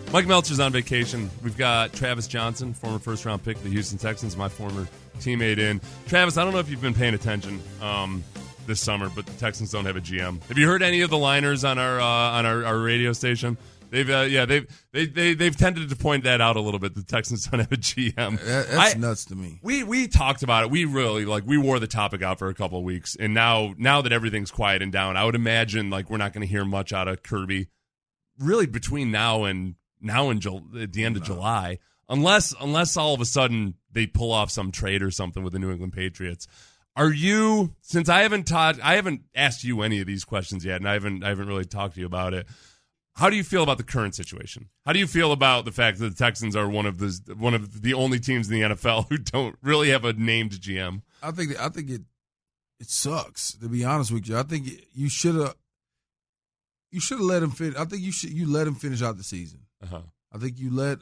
Mike Melcher's on vacation. We've got Travis Johnson, former first-round pick of the Houston Texans, my former teammate in. Travis, I don't know if you've been paying attention this summer, but the Texans don't have a GM. Have you heard any of the liners on our radio station? They've tended to point that out a little bit. The Texans don't have a GM. That's nuts to me. We talked about it. We really we wore the topic out for a couple of weeks, and now that everything's quieting down, I would imagine we're not going to hear much out of Kirby, really between now and at the end of July, unless all of a sudden they pull off some trade or something with the New England Patriots. Are you, since I haven't asked you any of these questions yet, and I haven't really talked to you about it. How do you feel about the current situation? How do you feel about the fact that the Texans are one of the only teams in the NFL who don't really have a named GM? I think it sucks, to be honest with you. I think you should have let him finish. I think you let him finish out the season. Uh-huh. I think you let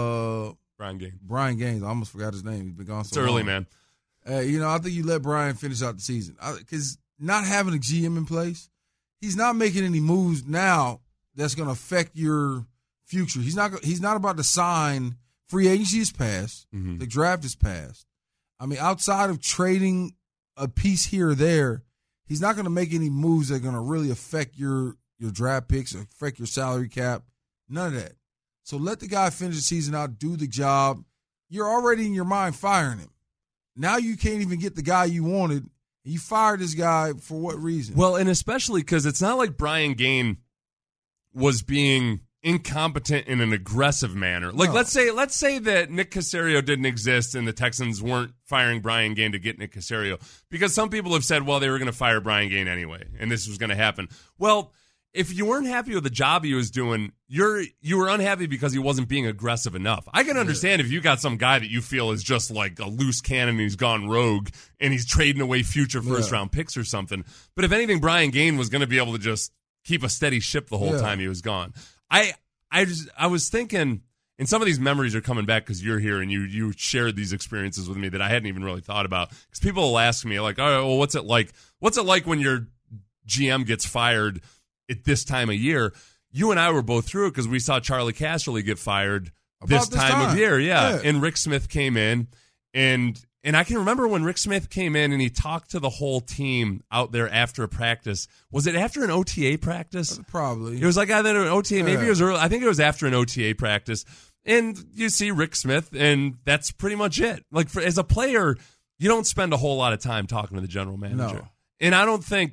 Brian Gaines. I almost forgot his name. He's been gone so long. It's early, man. I think you let Brian finish out the season because not having a GM in place, he's not making any moves now that's going to affect your future. He's not about to sign. Free agency is passed. Mm-hmm. The draft is passed. I mean, outside of trading a piece here or there, he's not going to make any moves that are going to really affect your draft picks or affect your salary cap. None of that. So let the guy finish the season out, do the job. You're already in your mind firing him. Now you can't even get the guy you wanted. You fired this guy for what reason? Well, and especially because it's not like Brian Gaines was being incompetent in an aggressive manner. Like, no. let's say that Nick Caserio didn't exist and the Texans weren't firing Brian Gaines to get Nick Caserio, because some people have said, well, they were going to fire Brian Gaines anyway, and this was going to happen. Well, if you weren't happy with the job he was doing, you were unhappy because he wasn't being aggressive enough. I can understand if you got some guy that you feel is just like a loose cannon and he's gone rogue and he's trading away future first-round picks or something. But if anything, Brian Gaines was going to be able to just keep a steady ship the whole time he was gone. I was thinking, and some of these memories are coming back because you're here and you shared these experiences with me that I hadn't even really thought about. Because people will ask me, like, oh, well, what's it like? What's it like when your GM gets fired at this time of year? You and I were both through it because we saw Charlie Casserly get fired this time of year. Yeah. And Rick Smith came in, and I can remember when Rick Smith came in and he talked to the whole team out there after a practice. Was it after an OTA practice? Probably. It was like either an OTA, maybe it was early. I think it was after an OTA practice. And you see Rick Smith, and that's pretty much it. Like, as a player, you don't spend a whole lot of time talking to the general manager. No. And I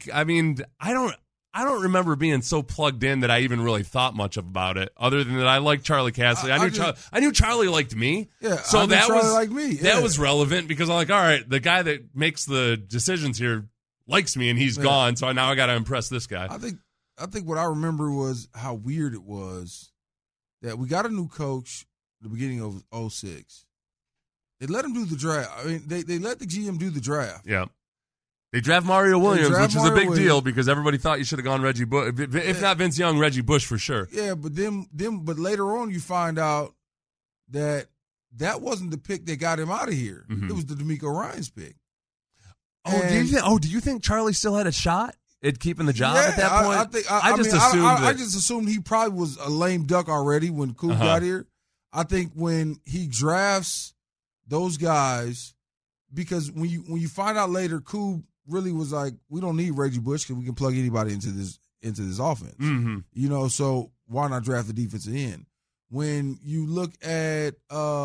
don't remember being so plugged in that I even really thought much about it, other than that I liked Charlie Casserly. I knew Charlie liked me. Yeah, so that Charlie was liked me. That was relevant because I'm like, all right, the guy that makes the decisions here likes me, and he's gone. So now I got to impress this guy. I think what I remember was how weird it was that we got a new coach at the beginning of 2006. They let him do the draft. I mean, they let the GM do the draft. Yeah. They draft Mario Williams, which is a big deal because everybody thought you should have gone Reggie Bush. If not Vince Young, Reggie Bush for sure. Yeah, but but later on you find out that wasn't the pick that got him out of here. Mm-hmm. It was the DeMeco Ryans pick. Do you think Charlie still had a shot at keeping the job at that point? I just assumed he probably was a lame duck already when Coop got here. I think when he drafts those guys, because when you find out later, Coop really was like, we don't need Reggie Bush because we can plug anybody into this offense. Mm-hmm. So why not draft the defensive end? When you look at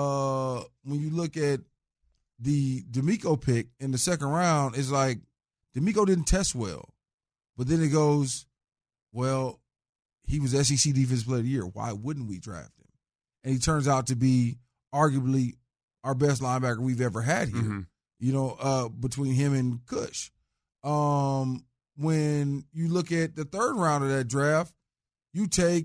the DeMeco pick in the second round, it's like DeMeco didn't test well. But then it goes, well, he was SEC Defensive Player of the Year. Why wouldn't we draft him? And he turns out to be arguably our best linebacker we've ever had here. Mm-hmm. Between him and Cush. When you look at the third round of that draft, you take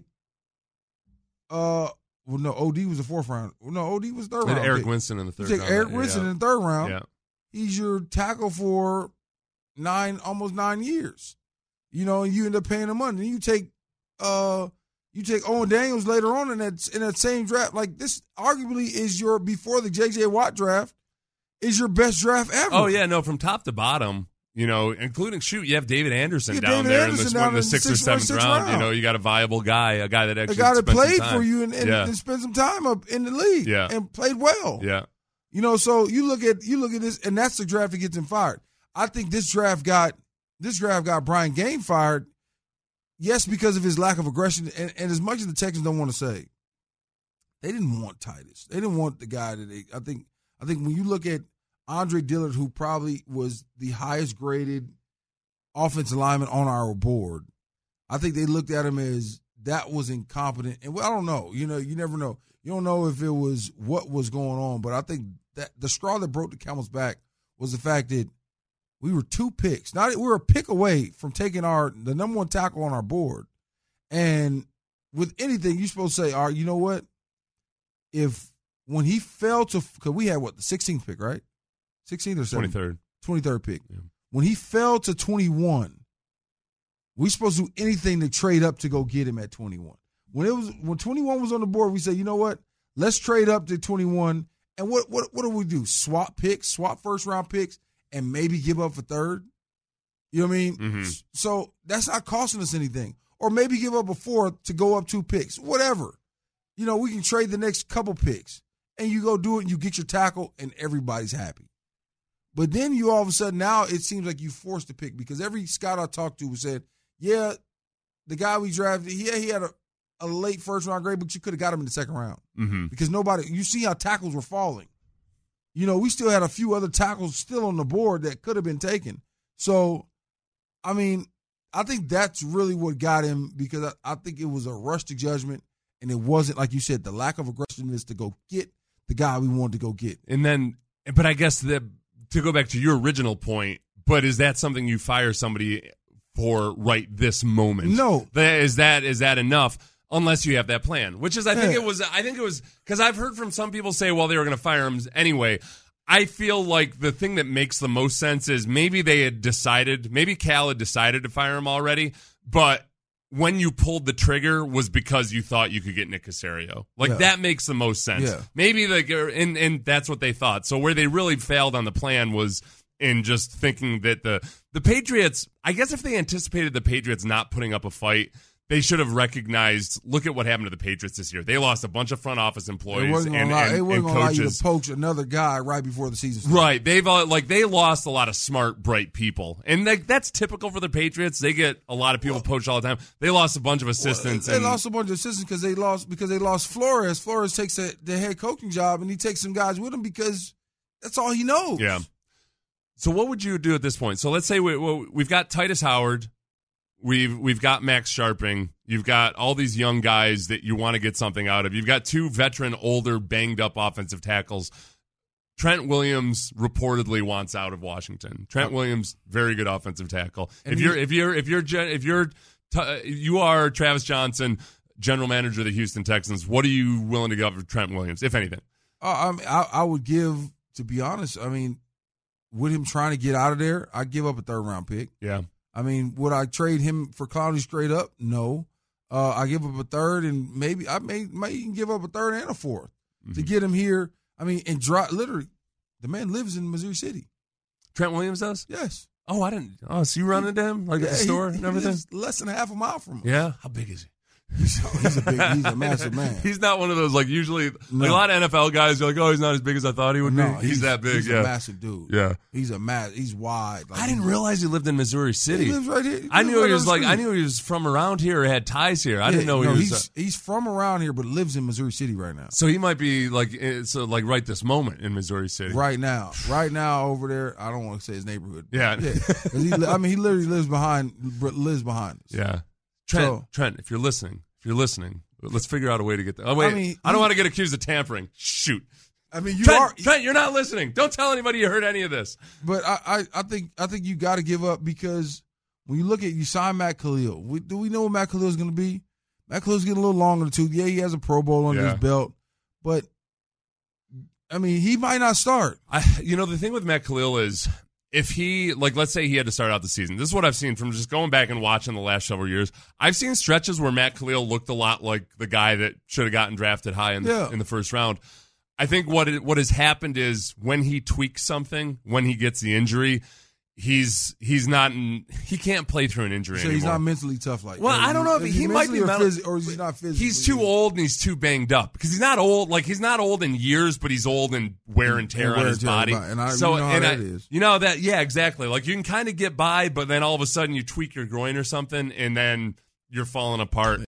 OD was the fourth round. No, OD was third round. Eric Winston in the third round. You take Eric Winston in the third round. Yeah. He's your tackle for almost 9 years. And you end up paying him money. Then you take Owen Daniels later on in that same draft. Like, this arguably is before the J.J. Watt draft, is your best draft ever. Oh, yeah, no, from top to bottom, including you have David Anderson down David there Anderson in the 6th or 7th round. You got a viable guy, a guy that actually played for you and spent some time up in the league and played well. Yeah. So you look at this, and that's the draft that gets him fired. I think this draft got Brian Game fired. Yes, because of his lack of aggression, and as much as the Texans don't want to say, they didn't want Titus. They didn't want the guy that I think when you look at Andre Dillard, who probably was the highest graded offensive lineman on our board, I think they looked at him as that was incompetent. And I don't know. You never know. You don't know if it was what was going on, but I think that the straw that broke the camel's back was the fact that we were 2 picks. We were a pick away from taking the number 1 tackle on our board. And with anything, you're supposed to say, all right, you know what? When he fell to, because we had the 16th pick, right? 16th or 17th? 23rd pick. Yeah. When he fell to 21, we supposed to do anything to trade up to go get him at 21. When 21 was on the board, we said, you know what? Let's trade up to 21. And what do we do? Swap picks, swap first-round picks, and maybe give up a third? You know what I mean? Mm-hmm. So that's not costing us anything. Or maybe give up a 4th to go up 2 picks. Whatever. We can trade the next couple picks. And you go do it, and you get your tackle, and everybody's happy. But then you all of a sudden, now it seems like you forced to pick, because every scout I talked to said, yeah, the guy we drafted, he had a late first-round grade, but you could have got him in the second round. Mm-hmm. Because you see how tackles were falling. We still had a few other tackles still on the board that could have been taken. So, I mean, I think that's really what got him, because I think it was a rush to judgment, and it wasn't, like you said, the lack of aggressiveness to go get the guy we wanted to go get. But I guess to go back to your original point, but is that something you fire somebody for right this moment? No. Is that enough? Unless you have that plan, which is, I think it was, because I've heard from some people say, well, they were going to fire him anyway. I feel like the thing that makes the most sense is maybe Cal had decided to fire him already, but when you pulled the trigger was because you thought you could get Nick Caserio. That makes the most sense. Yeah. Maybe and that's what they thought. So where they really failed on the plan was in just thinking that the Patriots, I guess if they anticipated the Patriots not putting up a fight, they should have recognized, look at what happened to the Patriots this year. They lost a bunch of front office employees and coaches. They weren't going to allow you to poach another guy right before the season started. Right. They lost a lot of smart, bright people. And that's typical for the Patriots. They get a lot of people poached all the time. They lost a bunch of assistants. They lost a bunch of assistants because they lost Flores. Flores takes the head coaching job, and he takes some guys with him because that's all he knows. Yeah. So what would you do at this point? So let's say we've got Titus Howard. We've got Max Sharping. You've got all these young guys that you want to get something out of. You've got 2 veteran, older, banged-up offensive tackles. Trent Williams reportedly wants out of Washington. Trent Williams, very good offensive tackle. And You are Travis Johnson, general manager of the Houston Texans. What are you willing to give up for Trent Williams, if anything? I would give, to be honest, with him trying to get out of there, I'd give up a 3rd-round pick. Yeah. Would I trade him for Clowney straight up? No. I give up a 3rd, and maybe I may even give up a 3rd and a 4th to get him here. Literally, the man lives in Missouri City. Trent Williams does? Yes. Oh, I didn't. Oh, so you run into him at the store and everything? Lives less than half a mile from him. Yeah. How big is he? He's a massive man. He's not one of those, usually, a lot of NFL guys are like, oh, he's not as big as I thought he would be. He's that big, he's a massive dude. Yeah. He's wide. I didn't realize he lived in Missouri City. He lives right here. I knew he was from around here or had ties here. I didn't know he's from around here, but lives in Missouri City right now. So he might be right this moment in Missouri City. Right now over there, I don't want to say his neighborhood. Yeah. He literally lives behind us. Yeah. Trent, if you're listening, let's figure out a way to get there. Oh, wait. I don't want to get accused of tampering. Shoot. Trent, you're not listening. Don't tell anybody you heard any of this. But I think you got to give up, because when you look at, you sign Matt Khalil. Do we know what Matt Khalil is going to be? Matt Khalil's getting a little longer too. Yeah, he has a Pro Bowl under his belt, but he might not start. The thing with Matt Khalil is, if he, let's say he had to start out the season. This is what I've seen from just going back and watching the last several years. I've seen stretches where Matt Khalil looked a lot like the guy that should have gotten drafted high in the first round. I think what has happened is when he tweaks something, when he gets the injury, he can't play through an injury So anymore. he's not mentally tough like that. Well, I don't know if he might be or he's not physically. He's too old and he's too banged up because he's not old. Like he's not old in years, but he's old in wear and tear on his body. And you know how that is. You know that, yeah, exactly. Like you can kind of get by, but then all of a sudden you tweak your groin or something, and then you're falling apart.